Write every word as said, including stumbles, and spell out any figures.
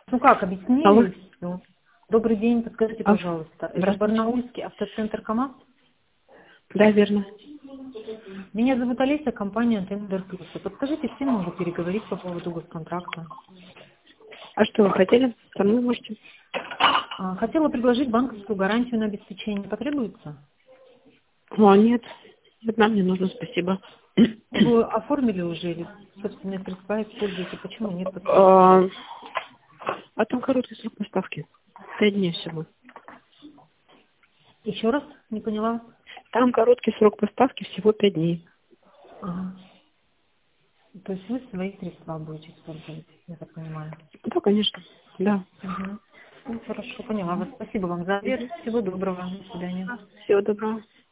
Ну как, объяснили? Алло. Всё. Добрый день, подскажите, А, пожалуйста. Это здравствуйте. Барнаульский автоцентр КамАЗ? Да, верно. Меня зовут Олеся, компания Тендер Плюс. Подскажите, с кем могу переговорить по поводу госконтракта? А что вы хотели? Со мной можете? А, Хотела предложить банковскую гарантию на обеспечение. Потребуется? О, нет. Нет, нам не нужно, спасибо. Вы оформили уже или собственные средства используете? Почему нет? А а там короткий срок поставки. Пять дней всего. Еще раз? Не поняла? Там короткий срок поставки всего пять дней. Ага. То есть вы свои средства будете использовать, я так понимаю. Да, конечно. Да. Угу. Ну, хорошо, поняла вас. Спасибо вам за ответ. Всего доброго. До свидания. Всего доброго.